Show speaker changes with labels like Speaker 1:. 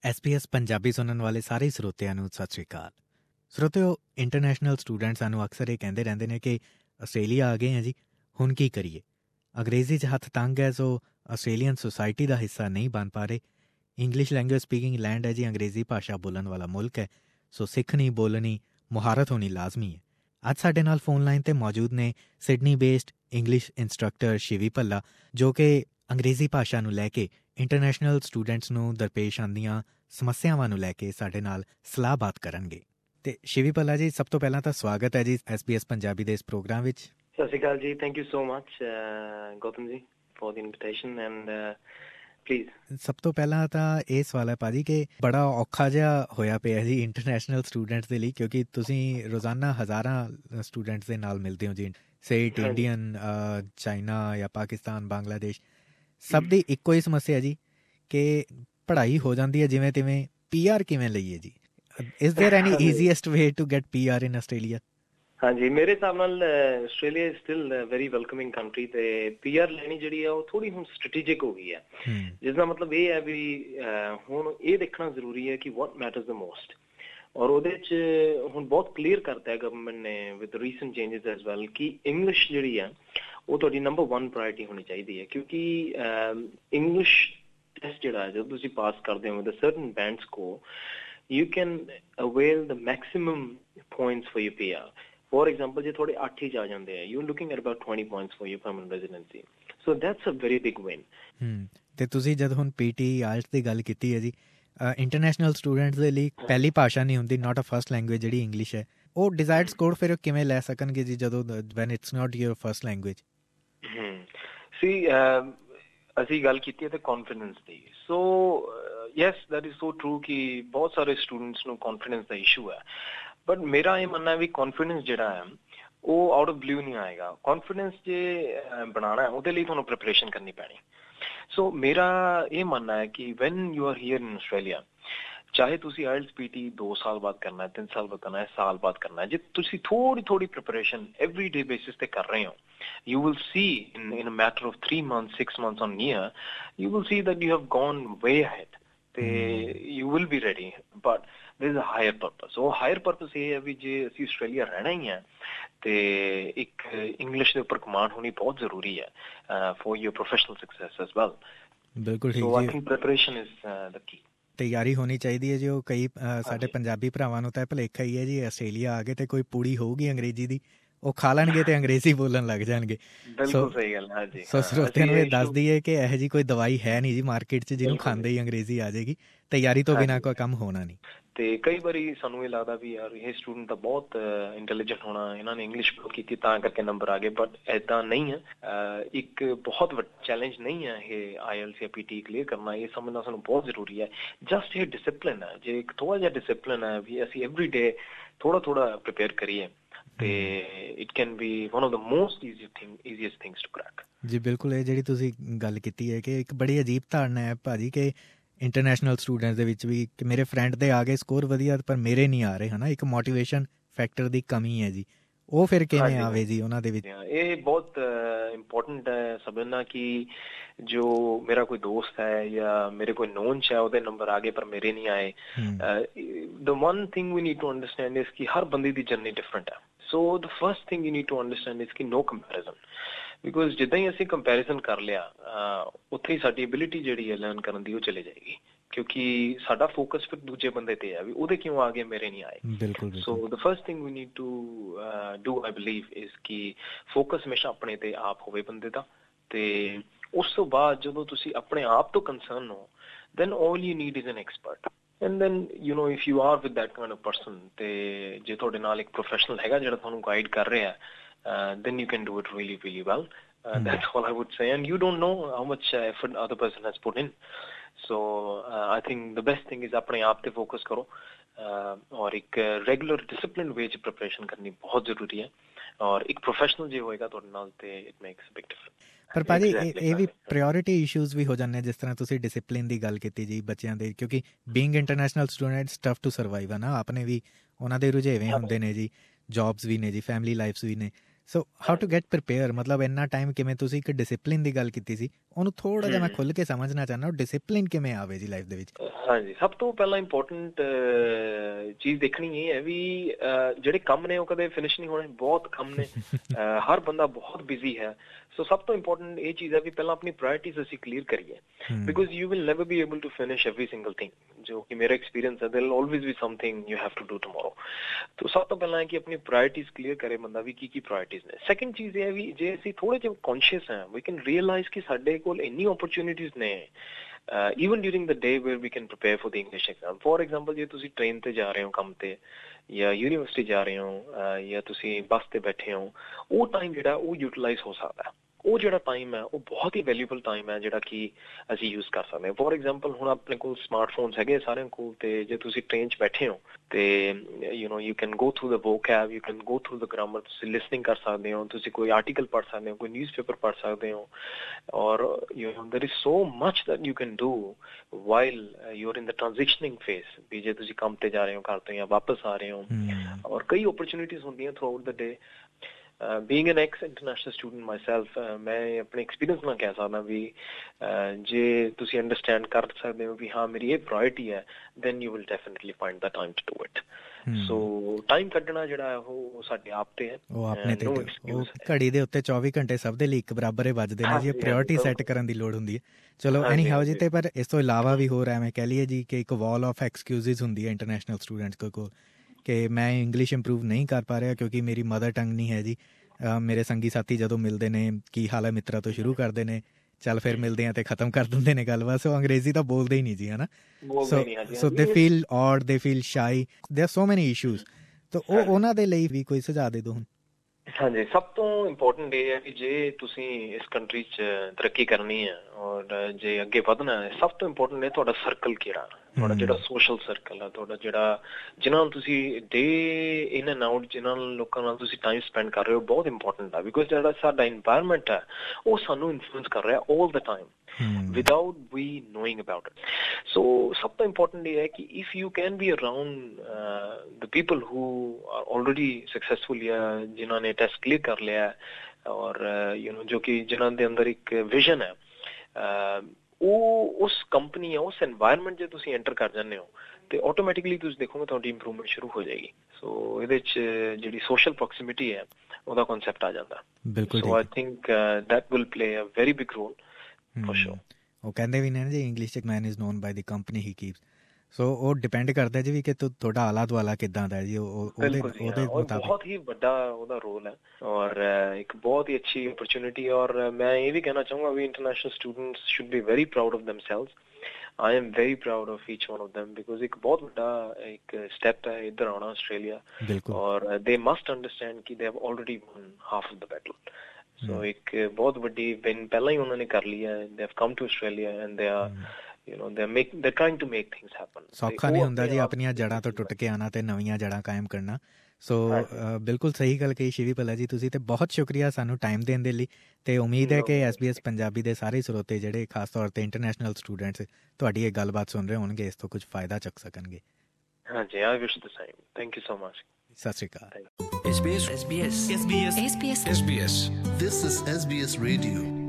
Speaker 1: SBS Punjabi ਸੁਣਨ ਵਾਲੇ ਸਾਰੇ ਸਰੋਤਿਆਂ ਨੂੰ ਸਤਿ ਸ਼੍ਰੀ ਅਕਾਲ। ਸਰੋਤਿਓ, ਇੰਟਰਨੈਸ਼ਨਲ ਸਟੂਡੈਂਟ ਸਾਨੂੰ ਅਕਸਰ ਇਹ ਕਹਿੰਦੇ ਰਹਿੰਦੇ ਨੇ ਕਿ ਆਸਟ੍ਰੇਲੀਆ ਆ ਗਏ ਹਾਂ ਜੀ, ਹੁਣ ਕੀ ਕਰੀਏ। ਅੰਗਰੇਜ਼ੀ 'ਚ ਹੱਥ ਤੰਗ ਹੈ, ਸੋ ਆਸਟ੍ਰੇਲੀਅਨ ਸੁਸਾਇਟੀ ਦਾ ਹਿੱਸਾ ਨਹੀਂ ਬਣ ਪਾ ਰਹੇ। ਇੰਗਲਿਸ਼ ਲੈਂਗੁਏਜ ਸਪੀਕਿੰਗ ਲੈਂਡ ਹੈ ਜੀ, ਅੰਗਰੇਜ਼ੀ ਭਾਸ਼ਾ ਬੋਲਣ ਵਾਲਾ ਮੁਲਕ ਹੈ, ਸੋ ਸਿੱਖਣੀ ਬੋਲਣੀ ਮੁਹਾਰਤ ਹੋਣੀ ਲਾਜ਼ਮੀ ਹੈ। ਅੱਜ ਸਾਡੇ ਨਾਲ ਫੋਨ ਲਾਈਨ 'ਤੇ ਮੌਜੂਦ ਨੇ Sydney based English instructor Shivi Bhalla, ਜੋ ਕਿ ਅੰਗਰੇਜ਼ੀ ਭਾਸ਼ਾ ਨੂੰ ਲੈ ਕੇ ਇੰਟਰਨੈਸ਼ਨਲ ਸਟੂਡੈਂਟਸ ਨੂੰ ਦਰਪੇਸ਼ ਆਉਂਦੀਆਂ ਸਮੱਸਿਆਵਾਂ ਨੂੰ ਲੈ ਕੇ ਸਾਡੇ ਨਾਲ ਸਲਾਹਬਾਤ ਕਰਨਗੇ। ਤੇ ਸ਼ਿਵੀ ਭੱਲਾ ਜੀ, ਸਭ ਤੋਂ ਪਹਿਲਾਂ ਤਾਂ ਸਵਾਗਤ ਹੈ ਜੀ SBS ਪੰਜਾਬੀ ਦੇ ਇਸ ਪ੍ਰੋਗਰਾਮ ਵਿੱਚ।
Speaker 2: ਸਤਿ Sri Akal ji, thank you so much Gautam ji for the invitation and please. ਸਭ
Speaker 1: ਤੋਂ ਪਹਿਲਾਂ ਤਾਂ ਇਹ ਸਵਾਲ ਹੈ ਭਾਜੀ ਕਿ ਬੜਾ ਔਖਾ ਜਿਹਾ ਹੋਇਆ ਪਿਆ ਜੀ ਇੰਟਰਨੈਸ਼ਨਲ ਸਟੂਡੈਂਟਸ ਦੇ ਲਈ, ਕਿਉਂਕਿ ਤੁਸੀਂ ਰੋਜ਼ਾਨਾ ਹਜ਼ਾਰਾਂ ਸਟੂਡੈਂਟਸ ਦੇ ਨਾਲ ਮਿਲਦੇ ਹੋ ਜੀ, ਸੇਟ ਇੰਡੀਅਨ, ਚਾਈਨਾ ਜਾਂ ਪਾਕਿਸਤਾਨ, ਬੰਗਲਾਦੇਸ਼, ਸਭ ਦੀ ਇੱਕੋ ਹੀ ਸਮੱਸਿਆ ਜੀ ਕਿ ਪੜ੍ਹਾਈ ਹੋ ਜਾਂਦੀ ਹੈ ਜਿਵੇਂ ਤਿਵੇਂ, PR ਕਿਵੇਂ ਲਈਏ ਜੀ? Is there any easiest way to get PR in Australia?
Speaker 2: ਹਾਂਜੀ, ਮੇਰੇ ਹਿਸਾਬ ਨਾਲ Australia is still very welcoming country, ਤੇ PR ਲੈਣੀ ਜਿਹੜੀ ਆ ਉਹ ਥੋੜੀ ਹੁਣ ਸਟ੍ਰੈਟੇਜਿਕ ਹੋ ਗਈ ਹੈ। ਜਿਸ ਦਾ ਮਤਲਬ ਇਹ ਹੈ ਵੀ ਹੁਣ ਇਹ ਦੇਖਣਾ ਜ਼ਰੂਰੀ ਹੈ ਕਿ ਵਾਟ ਮੈਟਰਸ ਦ ਮੋਸਟ, ਔਰ ਉਹਦੇ 'ਚ ਹੁਣ ਬਹੁਤ ਕਲੀਅਰ ਕਰਤਾ ਹੈ ਗਵਰਨਮੈਂਟ ਨੇ with recent changes as well ਕਿ ਇੰਗਲਿਸ਼ ਜਿਹੜੀ ਆ ਉਹ ਤੁਹਾਡੀ ਨੰਬਰ 1 ਪ੍ਰਾਇਰਟੀ ਹੋਣੀ ਚਾਹੀਦੀ ਹੈ। ਕਿਉਂਕਿ ਇੰਗਲਿਸ਼ ਟੈਸਟ ਜਿਹੜਾ ਜਦੋਂ ਤੁਸੀਂ ਪਾਸ ਕਰਦੇ ਹੋ with a certain band score, you can avail the maximum points for your PR. For example, ਜੇ ਤੁਹਾਡੇ 8 ਹੀ ਆ ਜਾਂਦੇ ਆ, you're looking at about 20 points for your permanent residency. So that's a very big win.
Speaker 1: ਤੇ ਤੁਸੀਂ ਜਦ ਹੁਣ PT IELTS ਦੀ ਗੱਲ ਕੀਤੀ ਹੈ ਜੀ, ਇੰਟਰਨੈਸ਼ਨਲ ਸਟੂਡੈਂਟਸ ਦੇ ਲਈ ਪਹਿਲੀ ਭਾਸ਼ਾ ਨਹੀਂ ਹੁੰਦੀ, ਨਾਟ ਅ ਫਸਟ ਲੈਂਗੁਏਜ ਜਿਹੜੀ ਇੰਗਲਿਸ਼ ਹੈ, ਉਹ ਡਿਜ਼ਾਇਰਡ ਸਕੋਰ ਫਿਰ ਕਿਵੇਂ ਲੈ ਸਕਣਗੇ ਜੀ ਜਦੋਂ when it's not your first language?
Speaker 2: ਅਸੀਂ ਗੱਲ ਕੀਤੀ ਹੈ ਤੇ ਕੌਨਫੀਡੈਂਸ ਦੀ। So yes, that is so true ਕਿ ਬਹੁਤ ਸਾਰੇ ਸਟੂਡੈਂਟਸ ਨੂੰ ਕੌਨਫੀਡੈਂਸ ਦਾ ਇਸ਼ੂ ਹੈ, ਬਟ ਮੇਰਾ ਇਹ ਮੰਨਣਾ ਵੀ ਕੌਨਫੀਡੈਂਸ ਜਿਹੜਾ ਹੈ ਉਹ ਆਊਟ ਆਫ ਬਲੂ ਨਹੀਂ ਆਏਗਾ। ਕੌਨਫੀਡੈਂਸ ਜੇ ਬਣਾਉਣਾ ਉਹਦੇ ਲਈ ਤੁਹਾਨੂੰ ਪ੍ਰਿਪਰੇਸ਼ਨ ਕਰਨੀ ਪੈਣੀ। ਸੋ ਮੇਰਾ ਇਹ ਮੰਨਣਾ ਹੈ ਕਿ when you are here in Australia, ਚਾਹੇ ਤੁਸੀਂ IELTS PT 2 ਸਾਲ ਬਾਅਦ ਕਰਨਾ ਹੈ, 3 ਸਾਲ ਬਾਅਦ ਕਰਨਾ ਹੈ, ਸਾਲ ਬਾਅਦ ਕਰਨਾ ਹੈ, ਜੇ ਤੁਸੀਂ ਥੋੜੀ ਪ੍ਰਿਪਰੇਸ਼ਨ ਐਵਰੀ ਡੇ ਬੇਸਿਸ ਤੇ ਕਰ ਰਹੇ ਹੋ, you will see in a matter of 3 months, 6 months on year, you will see that you have gone way ahead. You will be ready, but there is a higher purpose. ਉਹ higher purpose ਇਹ ਹੈ ਵੀ ਜੇ ਅਸੀਂ Australia ਰਹਿਣਾ ਹੀ ਹੈ ਤੇ ਇੱਕ English ਦੇ ਉੱਪਰ ਕਮਾਂਡ ਹੋਣੀ ਬਹੁਤ ਜ਼ਰੂਰੀ ਹੈ for your professional success as well.
Speaker 1: ਬਿਲਕੁਲ ਠੀਕ ਜੀ।
Speaker 2: So I think preparation is the key.
Speaker 1: ਤਿਆਰੀ ਹੋਣੀ ਚਾਹੀਦੀ ਹੈ ਜੀ। ਉਹ ਕਈ ਸਾਡੇ ਪੰਜਾਬੀ ਭਰਾਵਾਂ ਨੂੰ ਤਾਂ ਭੁਲੇਖਾ ਹੀ ਹੈ ਜੀ, ਆਸਟ੍ਰੇਲੀਆ ਆ ਗਏ ਤੇ ਕੋਈ ਪੂੜੀ ਹੋਊਗੀ ਅੰਗਰੇਜ਼ੀ ਦੀ, ਉਹ ਖਾ ਲੈਣਗੇ ਤੇ ਅੰਗਰੇਜ਼ੀ ਬੋਲਣ ਲੱਗ ਜਾਣਗੇ।
Speaker 2: ਬਿਲਕੁਲ ਸਹੀ ਗੱਲ ਹੈ ਜੀ।
Speaker 1: ਸੋ ਸਰੋਤਿਆਂ ਨੂੰ ਇਹ ਦੱਸ ਦਈਏ ਕਿ ਇਹੋ ਜਿਹੀ ਕੋਈ ਦਵਾਈ ਹੈ ਨਹੀਂ ਜੀ ਮਾਰਕੀਟ 'ਚ ਜਿਹਨੂੰ ਖਾਂਦੇ ਹੀ ਅੰਗਰੇਜ਼ੀ ਆ ਜਾਏਗੀ। ਤਿਆਰੀ ਤੋਂ ਬਿਨਾਂ ਕੋਈ ਕੰਮ ਹੋਣਾ ਨਹੀਂ।
Speaker 2: ਤੇ ਕਈ ਵਾਰੀ ਸਾਨੂੰ ਇਹ ਲੱਗਦਾ ਵੀ ਯਾਰ ਇਹ ਸਟੂਡੈਂਟ ਤਾਂ ਬਹੁਤ ਇੰਟੈਲੀਜੈਂਟ ਹੋਣਾ, ਇਹਨਾਂ ਨੇ ਇੰਗਲਿਸ਼ ਕੀਤੀ ਤਾਂ ਕਰਕੇ ਨੰਬਰ ਆ ਗਏ, ਬਟ ਏਦਾਂ ਨਹੀਂ ਹੈ। ਇੱਕ ਬਹੁਤ ਵੱਡਾ ਚੈਲੰਜ ਨਹੀਂ ਹੈ ਇਹ IELTS ਜਾਂ PT ਕਲੀਅਰ ਕਰਨਾ। ਇਹ ਸਮਝਣਾ ਸਾਨੂੰ ਬਹੁਤ ਜ਼ਰੂਰੀ ਹੈ। ਜਸਟ ਇਹ ਡਿਸਿਪਲਿਨ ਹੈ। ਜੇ ਇੱਕ ਥੋੜਾ ਜਿਹਾ ਡਿਸਿਪਲਿਨ ਹੈ ਵੀ ਅਸੀਂ ਐਵਰੀ ਡੇ ਥੋੜਾ ਪ੍ਰਿਪੇਅਰ ਕਰੀਏ ਤੇ it can be one of the most easiest things to crack. ਜੀ
Speaker 1: ਬਿਲਕੁਲ, ਇਹ ਜਿਹੜੀ ਤੁਸੀਂ ਗੱਲ ਕੀਤੀ ਹੈ ਕਿ ਇੱਕ ਬੜੀ ਅਜੀਬ ਧਾਰਨਾ ਹੈ ਭਾਜੀ ਕਿ ਇੰਟਰਨੈਸ਼ਨਲ ਸਟੂਡੈਂਟਸ ਦੇ ਵਿੱਚ ਵੀ ਕਿ ਮੇਰੇ ਫਰੈਂਡ ਦੇ ਆ ਗਏ ਸਕੋਰ ਵਧੀਆ ਪਰ ਮੇਰੇ ਨਹੀਂ ਆ ਰਹੇ, ਹੈ ਨਾ। ਇੱਕ ਮੋਟੀਵੇਸ਼ਨ ਫੈਕਟਰ ਦੀ ਕਮੀ ਹੈ ਜੀ, ਉਹ ਫਿਰ ਕਿਵੇਂ ਆਵੇ ਜੀ ਉਹਨਾਂ ਦੇ ਵਿੱਚ?
Speaker 2: ਇਹ ਬਹੁਤ ਇੰਪੋਰਟੈਂਟ ਹੈ ਸਮਝਣਾ ਕਿ ਜੋ ਮੇਰਾ ਕੋਈ ਦੋਸਤ ਹੈ ਜਾਂ ਮੇਰੇ ਕੋਈ ਨੋਨ ਚ ਹੈ, ਉਹਦੇ ਨੰਬਰ ਆ ਗਏ ਪਰ ਮੇਰੇ ਨਹੀਂ ਆਏ। The one thing we need to understand is ਕਿ ਹਰ ਬੰਦੇ ਦੀ ਜਰਨੀ ਡਿਫਰੈਂਟ ਹੈ। So the first thing you need to understand is ਕਿ ਨੋ ਕੰਪੈਰੀਜ਼ਨ, ਬਿਕੋਜ਼ ਜਿੱਦਾਂ ਹੀ ਅਸੀਂ ਕੰਪੈਰੀਜ਼ਨ ਕਰ ਲਿਆ ਉੱਥੇ ਹੀ ਸਾਡੀ ਐਬਿਲਿਟੀ ਜਿਹੜੀ ਹੈ ਲਰਨ ਕਰਨ ਦੀ ਉਹ ਚਲੇ ਜਾਏਗੀ, ਕਿਉਂਕਿ ਸਾਡਾ ਫੋਕਸ ਫਿਰ ਦੂਜੇ ਬੰਦੇ ਤੇ ਹੈ ਵੀ ਉਹਦੇ ਕਿਉਂ ਆ ਗਏ ਮੇਰੇ ਨਹੀਂ ਆਏ।
Speaker 1: ਬਿਲਕੁਲ।
Speaker 2: So the first thing we need to do I believe is ਕਿ ਫੋਕਸ ਹਮੇਸ਼ਾ ਆਪਣੇ ਤੇ ਆਪ ਹੋਵੇ ਬੰਦੇ ਦਾ, ਤੇ ਉਸ ਤੋਂ ਬਾਅਦ ਜਦੋਂ ਤੁਸੀਂ ਆਪਣੇ ਆਪ ਤੋਂ ਕੰਸਰਨ ਹੋ, then all you need is an expert. And then, you know, if you are with that kind of person, ਤੇ ਜੇ ਤੁਹਾਡੇ ਨਾਲ ਇੱਕ ਪ੍ਰੋਫੈਸ਼ਨਲ ਹੈਗਾ ਜਿਹੜਾ ਤੁਹਾਨੂੰ ਗਾਈਡ ਕਰ ਰਿਹਾ, then you can do it really, really well. That's all I would say. And you don't know how much effort the other person has put in. So I think the best thing is ਆਪਣੇ ਆਪ ਤੇ focus ਕਰੋ, ਔਰ ਇੱਕ regular discipline ਵੇ 'ਚ preparation ਕਰਨੀ ਬਹੁਤ ਜ਼ਰੂਰੀ ਹੈ, ਔਰ ਇੱਕ ਪ੍ਰੋਫੈਸ਼ਨਲ ਜੇ ਹੋਏਗਾ ਤੁਹਾਡੇ ਨਾਲ ਤੇ it makes a big difference.
Speaker 1: ਪਰ ਭਾਜੀ ਇਹ ਵੀ ਪ੍ਰਾਇਓਰਿਟੀ ਇਸ਼ੂਜ਼ ਵੀ ਹੋ ਜਾਂਦੇ, ਜਿਸ ਤਰ੍ਹਾਂ ਤੁਸੀਂ ਡਿਸਿਪਲਿਨ ਦੀ ਗੱਲ ਕੀਤੀ ਜੀ ਬੱਚਿਆਂ ਦੇ, ਕਿਉਂਕਿ being international students tough to survive ਹੈ ਨਾ। ਆਪਣੇ ਵੀ ਉਹਨਾਂ ਦੇ ਰੁਝੇਵੇਂ ਹੁੰਦੇ ਨੇ ਜੀ, ਜੌਬਸ ਵੀ ਨੇ ਜੀ, ਫੈਮਿਲੀ ਲਾਈਫਸ ਵੀ ਨੇ। So how to get prepare, ਮਤਲਬ ਇੰਨਾ ਟਾਈਮ ਕਿਵੇਂ, ਤੁਸੀਂ ਇੱਕ ਡਿਸਿਪਲਿਨ ਦੀ ਗੱਲ ਕੀਤੀ ਸੀ, ਉਹਨੂੰ ਥੋੜਾ ਜਿਹਾ ਮੈਂ ਖੁੱਲ੍ਹ ਕੇ ਸਮਝਣਾ ਚਾਹੁੰਦਾ, ਉਹ ਡਿਸਿਪਲਿਨ ਕਿਵੇਂ ਆਵੇ ਜੀ ਲਾਈਫ ਦੇ ਵਿੱਚ?
Speaker 2: ਹਾਂਜੀ, ਸਭ ਤੋਂ ਪਹਿਲਾਂ ਇੰਪੋਰਟੈਂਟ ਚੀਜ਼ ਦੇਖਣੀ ਇਹ ਹੈ ਵੀ ਜਿਹੜੇ ਕੰਮ ਨੇ ਉਹ ਕਦੇ ਫਿਨਿਸ਼ ਨਹੀਂ ਹੋਣੇ, ਬਹੁਤ ਕੰਮ ਨੇ, ਹਰ ਬੰਦਾ ਬਹੁਤ ਬਿਜ਼ੀ ਹੈ। ਸੋ ਸਭ ਤੋਂ ਇੰਪੋਰਟੈਂਟ ਇਹ ਚੀਜ਼ ਹੈ ਵੀ ਪਹਿਲਾਂ ਆਪਣੀ ਪ੍ਰਾਇਰਟੀਜ਼ ਅਸੀਂ ਕਲੀਅਰ ਕਰੀਏ, because you will never be able to finish every single thing, ਜੋ ਕਿ ਮੇਰਾ ਐਕਸਪੀਰੀਅੰਸ ਹੈ, there will always be something you have to do tomorrow. ਤਾਂ ਸਭ ਤੋਂ ਪਹਿਲਾਂ ਹੈ ਕਿ ਆਪਣੀ ਪ੍ਰਾਇਰਟੀਜ਼ ਕਲੀਅਰ ਕਰੇ ਬੰਦਾ ਵੀ ਕੀ ਪ੍ਰਾਇਰਟੀਜ਼ ਨੇ। ਸੈਕੰਡ ਚੀਜ਼ ਇਹ ਹੈ ਵੀ ਜੇ ਅਸੀਂ ਥੋੜੇ ਜਿਹੇ ਕੌਨਸ਼ੀਅਸ ਹਾਂ, ਵੀ ਕੈਨ ਰੀਅਲਾਈਜ਼ ਕਿ ਸਾਡੇ ਕੋਲ ਇੰਨੀ ਓਪਰਚੁਨਿਟੀਜ਼ ਨੇ even during the day where we can prepare for the English exam. For example, ਜੇ ਤੁਸੀਂ ਟ੍ਰੇਨ ਤੇ ਜਾ ਰਹੇ ਹੋ ਕੰਮ ਤੇ, ਜਾਂ ਯੂਨੀਵਰਸਿਟੀ ਜਾ ਰਹੇ ਹੋ, ਜਾਂ ਤੁਸੀਂ ਬੱਸ ਤੇ ਬੈਠੇ ਹੋ, ਉਹ ਟਾਈਮ ਜਿਹੜਾ ਉਹ ਯੂਟੀਲਾਈਜ਼ ਹੋ ਸਕਦਾ। ਉਹ ਜਿਹੜਾ ਟਾਈਮ ਹੈ ਉਹ ਬਹੁਤ ਹੀ ਵੈਲਿਊਬਲ ਟਾਈਮ ਹੈ ਜਿਹੜਾ ਕਿ ਅਸੀਂ ਯੂਜ਼ ਕਰ ਸਕਦੇ ਹਾਂ। ਫੋਰ ਐਗਜ਼ਾਮਪਲ ਹੁਣ ਆਪਣੇ ਕੋਲ ਸਮਾਰਟਫੋਨਸ ਹੈਗੇ ਸਾਰਿਆਂ ਕੋਲ, ਤੇ ਜੇ ਤੁਸੀਂ ਟ੍ਰੇਨ 'ਚ ਬੈਠੇ ਹੋ ਤੇ you can go through the vocab, you can go through the grammar, ਤੁਸੀਂ ਲਿਸਨਿੰਗ ਕਰ ਸਕਦੇ ਹੋ, ਤੁਸੀਂ ਕੋਈ ਆਰਟੀਕਲ ਪੜ੍ਹ ਸਕਦੇ ਹੋ, ਕੋਈ ਨਿਊਜ਼ਪੇਪਰ ਪੜ੍ਹ ਸਕਦੇ ਹੋ, ਔਰ there is so much that you can do while you are in the transitioning phase, ਵੀ ਜੇ ਤੁਸੀਂ ਕੰਮ ਤੇ ਜਾ ਰਹੇ ਹੋ ਘਰ ਤੋਂ ਜਾਂ ਵਾਪਸ ਆ ਰਹੇ ਹੋ, ਔਰ ਕਈ ਓਪਰਚੁਨਿਟੀਜ਼ ਹੁੰਦੀਆਂ throughout the day. being an ex-international student myself, ਮੈਂ ਆਪਣੇ ਐਕਸਪੀਰੀਅੰਸ ਨਾਲ ਕਹਿ ਸਕਦਾ ਵੀ ਜੇ ਤੁਸੀਂ ਅੰਡਰਸਟੈਂਡ ਕਰ ਸਕਦੇ ਹੋ ਵੀ ਹਾਂ ਮੇਰੀ ਇਹ ਪ੍ਰਾਇਰਟੀ ਹੈ, then you will definitely find the time to do it. So time ਕੱਢਣਾ ਜਿਹੜਾ ਹੈ ਉਹ ਸਾਡੇ ਆਪ ਤੇ ਹੈ,
Speaker 1: ਉਹ ਆਪਣੇ ਤੇ, ਉਹ ਘੜੀ ਦੇ ਉੱਤੇ 24 ਘੰਟੇ ਸਭ ਦੇ ਲਈ ਇੱਕ ਬਰਾਬਰ ਵੱਜਦੇ ਨੇ ਜੀ, ਪ੍ਰਾਇੋਰਟੀ ਸੈੱਟ ਕਰਨ ਦੀ ਲੋੜ ਹੁੰਦੀ ਹੈ। ਚਲੋ ਐਨੀ ਹਾਓ ਜੀ, ਤੇ ਪਰ ਇਸ ਤੋਂ ਇਲਾਵਾ ਵੀ ਹੋਰ ਐਵੇਂ ਕਹਿ ਲਈਏ ਜੀ ਕਿ ਇੱਕ ਵਾਲ ਆਫ ਐਕਸਕਿਊਜ਼ਿਸ ਹੁੰਦੀ ਹੈ ਇੰਟਰਨੈਸ਼ਨਲ ਸਟੂਡੈਂਟਸ ਕੋਲ ਕਿ ਮੈਂ ਇੰਗਲਿਸ਼ ਇੰਪਰੂਵ ਨਹੀਂ ਕਰ ਪਾ ਰਿਹਾ ਕਿਉਂਕਿ ਮੇਰੀ ਮਦਰ ਟੰਗ ਨਹੀਂ ਹੈ ਜੀ। ਮੇਰੇ ਸੰਗੀ ਸਾਥੀ ਜਦੋਂ ਮਿਲਦੇ ਨੇ, ਕੀ ਹਾਲ ਹੈ ਮਿੱਤਰਾ ਤੋਂ ਸ਼ੁਰੂ ਕਰਦੇ ਨੇ, ਚੱਲ ਫਿਰ ਮਿਲਦੇ ਆ ਤੇ ਖਤਮ ਕਰ ਦਿੰਦੇ ਨੇ ਗੱਲ, ਬਸ ਉਹ ਅੰਗਰੇਜ਼ੀ ਤਾਂ ਬੋਲਦੇ ਹੀ ਨਹੀਂ ਜੀ, ਹੈ ਨਾ। ਸੋ ਦੇ ਫੀਲ ਔਡ, ਦੇ ਫੀਲ ਸ਼ਾਈ, ਦੇयर ਆਰ ਸੋ ਮੈਨੀ ਇਸ਼ੂਜ਼। ਤਾਂ ਉਹ ਉਹਨਾਂ ਦੇ ਲਈ ਵੀ ਕੋਈ ਸੁਝਾਅ ਦੇ ਦਿਓ ਹੁਣ।
Speaker 2: ਹਾਂਜੀ, ਸਭ ਤੋਂ ਇੰਪੋਰਟੈਂਟ ਇਹ ਹੈ ਕਿ ਜੇ ਤੁਸੀਂ ਇਸ ਕੰਟਰੀ 'ਚ ਤਰੱਕੀ ਕਰਨੀ ਹੈ ਔਰ ਜੇ ਅੱਗੇ ਵਧਣਾ ਹੈ, ਸਭ ਤੋਂ ਇੰਪੋਰਟੈਂਟ ਹੈ ਤੁਹਾਡਾ ਸਰਕਲ ਕਿਹੜਾ, ਤੁਹਾਡਾ ਜਿਹੜਾ ਸੋਸ਼ਲ ਸਰਕਲ ਹੈ, ਤੁਹਾਡਾ ਜਿਹੜਾ ਜਿਹਨਾਂ ਨਾਲ ਤੁਸੀਂ ਡੇ ਇਨ ਐਂਡ ਆਊਟ, ਜਿਹਨਾਂ ਨਾਲ ਲੋਕਾਂ ਨਾਲ ਤੁਸੀਂ ਟਾਈਮ ਸਪੈਂਡ ਕਰ ਰਹੇ ਹੋ, ਬਹੁਤ ਇੰਪੋਰਟੈਂਟ ਹੈ। ਬਿਕੋਜ਼ ਜਿਹੜਾ ਸਾਡਾ ਇਨਵਾਇਰਮੈਂਟ ਹੈ ਉਹ ਸਾਨੂੰ ਇਨਫਲੂਐਂਸ ਕਰ ਰਿਹਾ all the time without we knowing about it. So ਸਭ ਤੋਂ important ਇਹ ਹੈ ਕਿ if you can be around the people who are already successful ਜਾਂ ਜਿਨ੍ਹਾਂ ਨੇ ਟੈਸਟ ਕਲੀਅਰ ਕਰ ਲਿਆ ਔਰ ਜੋ ਕਿ ਜਿਨ੍ਹਾਂ ਦੇ ਅੰਦਰ ਇੱਕ ਵਿਜ਼ਨ ਹੈ, ਉਹ ਉਸ ਕੰਪਨੀ ਜਾਂ ਉਸ ਐਨਵਾਇਰਨਮੈਂਟ 'ਚ ਤੁਸੀਂ ਐਂਟਰ ਕਰ ਜਾਂਦੇ ਹੋ ਤੇ ਆਟੋਮੈਟਿਕਲੀ ਤੁਸੀਂ ਦੇਖੋਗੇ ਤੁਹਾਡੀ ਇੰਪਰੂਵਮੈਂਟ ਸ਼ੁਰੂ ਹੋ ਜਾਏਗੀ। ਸੋ ਇਹਦੇ 'ਚ ਜਿਹੜੀ ਸੋਸ਼ਲ ਪ੍ਰੋਕਸੀਮਿਟੀ ਹੈ ਉਹਦਾ ਕਨਸੈਪਟ ਆ ਜਾਂਦਾ।
Speaker 1: ਬਿਲਕੁਲ,
Speaker 2: so I think that will play a very big role.
Speaker 1: ਉਹ ਕਹਿੰਦੇ ਵੀ ਨੇ ਜੀ ਇੰਗਲਿਸ਼ 'ਚ man is known by the company he keeps. So ਉਹ ਡਿਪੈਂਡ ਕਰਦਾ ਜੀ ਵੀ ਕਿ ਤੁਹਾਡਾ ਆਲਾ ਦੁਆਲਾ ਕਿੱਦਾਂ ਦਾ ਜੀ, ਉਹਦੇ ਮੁਤਾਬਿਕ ਬਹੁਤ ਹੀ ਵੱਡਾ ਉਹਦਾ ਰੋਲ ਹੈ ਔਰ ਇੱਕ ਬਹੁਤ ਹੀ ਅੱਛੀ ਓਪਰਚੁਨਿਟੀ। ਔਰ ਮੈਂ ਇਹ ਵੀ ਕਹਿਣਾ ਚਾਹੂੰਗਾ ਵੀ international students should be very proud of themselves. I am very proud of each one of them because ਇੱਕ ਬਹੁਤ ਵੱਡਾ ਇੱਕ ਸਟੈਪ ਹੈ ਇੱਧਰ ਆਉਣਾ ਆਸਟ੍ਰੇਲੀਆ, ਔਰ they must understand ਕਿ they have already won half of the battle. So ਇੱਕ ਬਹੁਤ ਵੱਡੀ ਵਿਨ ਪਹਿਲਾਂ ਹੀ ਉਹਨਾਂ ਨੇ ਕਰ ਲਈ ਹੈ। They have come to Australia and they are they're trying to make things happen. ਸੌਖਾ ਨਹੀਂ ਹੁੰਦਾ ਜੀ ਆਪਣੀਆਂ ਜੜ੍ਹਾਂ ਤੋਂ ਟੁੱਟ ਕੇ ਆਉਣਾ ਤੇ ਨਵੀਆਂ ਜੜ੍ਹਾਂ ਕਾਇਮ ਕਰਨਾ। ਸੋ ਬਿਲਕੁਲ ਸਹੀ ਗੱਲ ਕਹੀ ਸ਼ਿਵੀ ਭੱਲਾ ਜੀ ਤੁਸੀਂ, ਤੇ ਬਹੁਤ ਸ਼ੁਕਰੀਆ ਸਾਨੂੰ ਟਾਈਮ ਦੇਣ ਦੇ ਲਈ, ਤੇ ਉਮੀਦ ਹੈ ਕਿ SBS ਪੰਜਾਬੀ ਦੇ ਸਾਰੇ ਸਰੋਤੇ ਜਿਹੜੇ ਖਾਸ ਤੌਰ ਤੇ ਇੰਟਰਨੈਸ਼ਨਲ ਸਟੂਡੈਂਟਸ ਤੁਹਾਡੀ ਇਹ ਗੱਲਬਾਤ ਸੁਣ ਰਹੇ ਹੋਣਗੇ, ਇਸ ਤੋਂ ਕੁਝ ਫਾਇਦਾ ਚੱਕ ਸਕਣਗੇ।
Speaker 2: ਹਾਂਜੀ, I wish the same. Thank you so much.
Speaker 1: ਸਤਿ ਸ਼੍ਰੀ ਅਕਾਲ।
Speaker 3: SBS. This is SBS Radio.